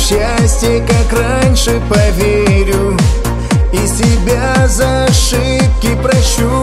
счастье, как раньше, поверю, и себя за ошибки прощу.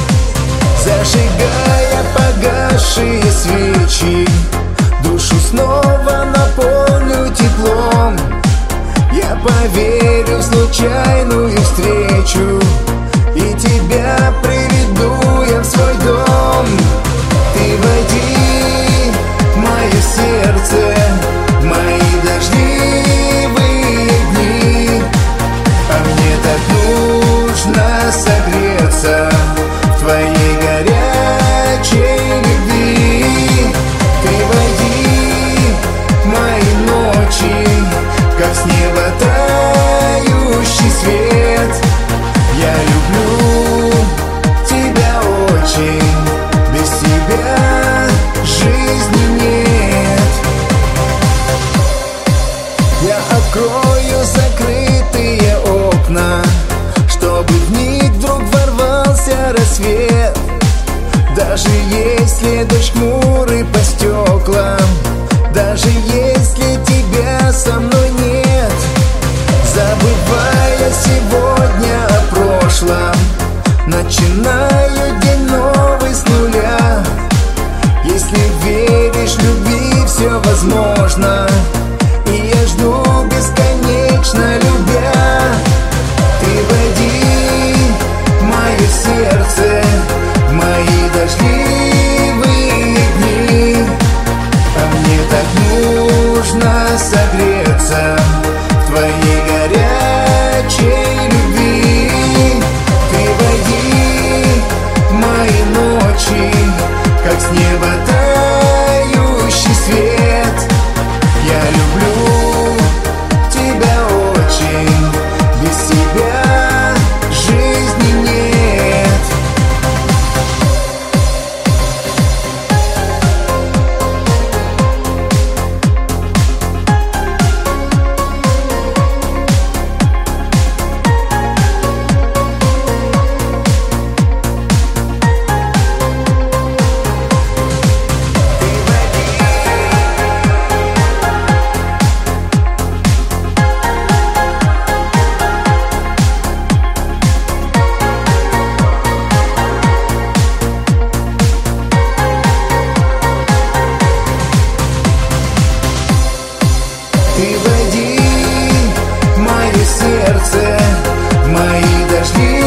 Зажигая погасшие свечи, душу снова наполню теплом. Я поверю в случайную встречу, и тебя приведу я в свой дом. Ты войди в мое сердце, в мои дождливые дни, а мне так нужно согреться в твоей горячей любви. Ты войди в мои ночи, как с неба тающий свет. Я люблю тебя очень, без тебя жизни нет. Я открою закрытые окна, чтобы в них вдруг ворвался рассвет. Даже если дождь хмурый по стеклам, даже если тебя со мной нет. Забывая сегодня о прошлом, начинаю день новый с нуля. Если веришь, любви все возможно, и я жду бесконечно, любя. Ты войди в мое сердце, в мои дождливые дни, а мне так нужно согреться в твоей горячей любви. Ты войди в мои ночи, как с неба тающий свет. Я люблю тебя очень, без тебя жизни нет. Ты войди в мое сердце, в мои дожди.